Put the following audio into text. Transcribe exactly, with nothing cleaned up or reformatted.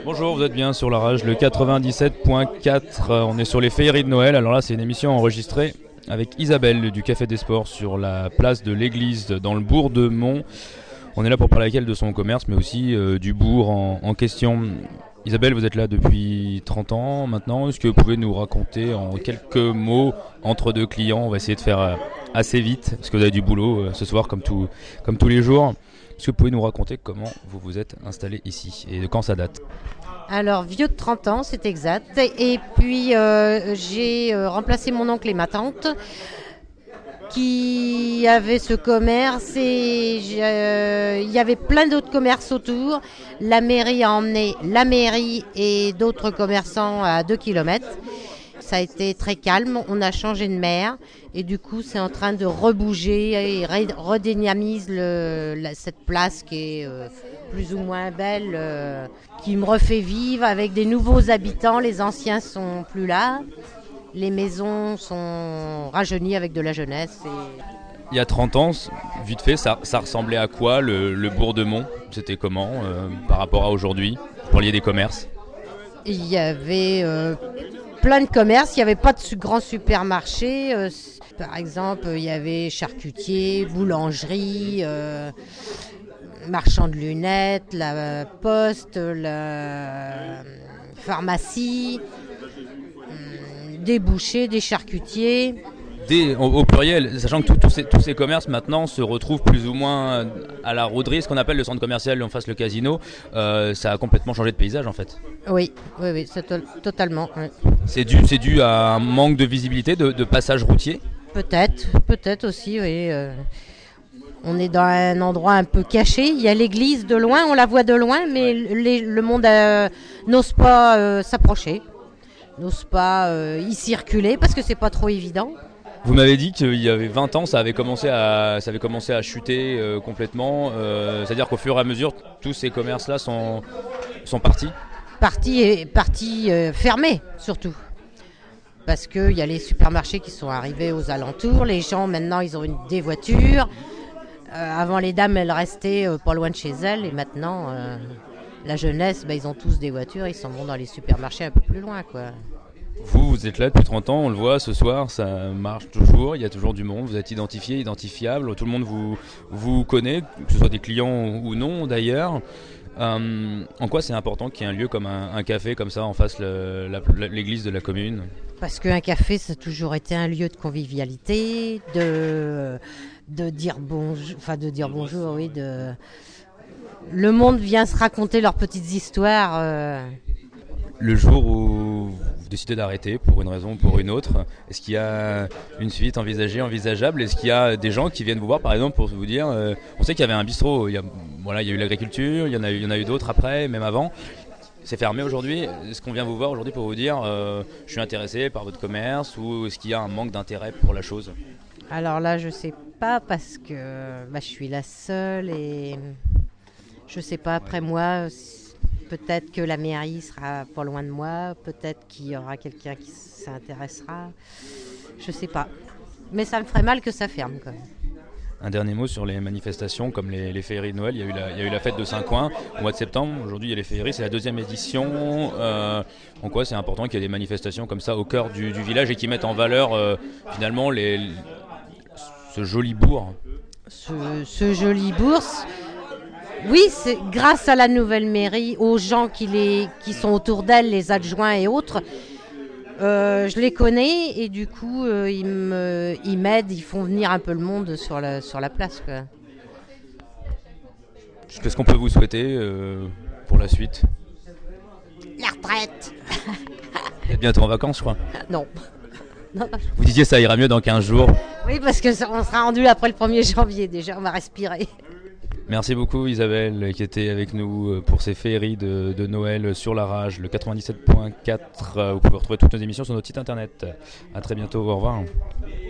Bonjour, vous êtes bien sur la Rage, le quatre-vingt-dix-sept point quatre. On est sur les féeries de Noël. Alors là, c'est une émission enregistrée avec Isabelle du Café des Sports sur la place de l'église dans le bourg de Mont. On est là pour parler avec elle de son commerce, mais aussi euh, du bourg en, en question. Isabelle, vous êtes là depuis trente ans maintenant. Est-ce que vous pouvez nous raconter en quelques mots, entre deux clients, on va essayer de faire euh, assez vite, parce que vous avez du boulot euh, ce soir comme, tout, comme tous les jours. Est-ce que vous pouvez nous raconter comment vous vous êtes installé ici et de quand ça date ? Alors, vieux de trente ans, c'est exact. Et puis, euh, j'ai euh, remplacé mon oncle et ma tante qui avaient ce commerce. Et euh, il y avait plein d'autres commerces autour. La mairie a emmené la mairie et d'autres commerçants à deux kilomètres. Ça a été très calme, on a changé de maire et du coup c'est en train de rebouger et redynamise le, la, cette place qui est euh, plus ou moins belle, euh, qui me refait vivre avec des nouveaux habitants. Les anciens sont plus là, les maisons sont rajeunies avec de la jeunesse. Et... Il y a trente ans, vite fait, ça, ça ressemblait à quoi le, le bourg de Mont ? C'était comment euh, par rapport à aujourd'hui ? Vous parliez des commerces ? Il y avait... Euh, plein de commerces, il n'y avait pas de grands supermarchés. Euh, par exemple, il y avait charcutier, boulangerie, euh, marchand de lunettes, la poste, la pharmacie, euh, des bouchers, des charcutiers. Des, au, au pluriel, sachant que tous ces, tous ces commerces maintenant se retrouvent plus ou moins à la rôderie, ce qu'on appelle le centre commercial en face le casino, euh, ça a complètement changé de paysage en fait. Oui, oui, oui, c'est to- totalement. Oui. C'est dû, c'est dû à un manque de visibilité, de, de passage routier ? Peut-être, peut-être aussi, oui. Euh, on est dans un endroit un peu caché. Il y a l'église de loin, on la voit de loin, mais les, le monde euh, n'ose pas euh, s'approcher, n'ose pas euh, y circuler parce que c'est pas trop évident. Vous m'avez dit qu'il y avait vingt ans, ça avait commencé à, ça avait commencé à chuter euh, complètement. Euh, c'est-à-dire qu'au fur et à mesure, tous ces commerces-là sont, sont partis ? Partis et partis euh, fermés, surtout. Parce qu'il y a les supermarchés qui sont arrivés aux alentours. Les gens, maintenant, ils ont une, des voitures. Euh, avant, les dames, elles restaient euh, pas loin de chez elles. Et maintenant, euh, la jeunesse, bah, ils ont tous des voitures. Ils s'en vont dans les supermarchés un peu plus loin, quoi. Vous, vous êtes là depuis trente ans, on le voit ce soir, ça marche toujours, il y a toujours du monde, vous êtes identifié, identifiable, tout le monde vous, vous connaît, que ce soit des clients ou non d'ailleurs. Euh, en quoi c'est important qu'il y ait un lieu comme un, un café comme ça en face le, la, l'église de la commune ? Parce qu'un café, ça a toujours été un lieu de convivialité, de, de dire bonjour, enfin de dire bonjour, oui, de... Le monde vient se raconter leurs petites histoires. Euh... Le jour où vous décidez d'arrêter pour une raison ou pour une autre, est-ce qu'il y a une suite envisagée, envisageable ? Est-ce qu'il y a des gens qui viennent vous voir par exemple pour vous dire euh, on sait qu'il y avait un bistrot, il y a, voilà, il y a eu l'agriculture, il y en a eu, il y en a eu d'autres après, même avant. C'est fermé aujourd'hui. Est-ce qu'on vient vous voir aujourd'hui pour vous dire euh, je suis intéressé par votre commerce, ou est-ce qu'il y a un manque d'intérêt pour la chose ? Alors là, je sais pas parce que bah, je suis la seule et je sais pas, après moi... Peut-être que la mairie sera pas loin de moi, peut-être qu'il y aura quelqu'un qui s'intéressera, je sais pas. Mais ça me ferait mal que ça ferme quand même. Un dernier mot sur les manifestations comme les, les féeries de Noël. Il y, a eu la, il y a eu la fête de Saint-Coin au mois de septembre. Aujourd'hui, il y a les féeries, c'est la deuxième édition. Euh, en quoi c'est important qu'il y ait des manifestations comme ça au cœur du, du village et qui mettent en valeur euh, finalement les, ce joli bourg. Ce, ce joli bourg. Oui, c'est grâce à la nouvelle mairie, aux gens qui, les, qui sont autour d'elle, les adjoints et autres, euh, je les connais et du coup, euh, ils, me, ils m'aident, ils font venir un peu le monde sur la, sur la place, quoi. Qu'est-ce qu'on peut vous souhaiter euh, pour la suite ? La retraite. Vous êtes bientôt en vacances, je crois. Non. non. Vous disiez ça ira mieux dans quinze jours. Oui, parce qu'on sera rendu après le premier janvier déjà, on va respirer. Merci beaucoup Isabelle qui était avec nous pour ces féeries de, de Noël sur la Rage, le quatre-vingt-dix-sept point quatre. Vous pouvez retrouver toutes nos émissions sur notre site internet. À très bientôt, au revoir.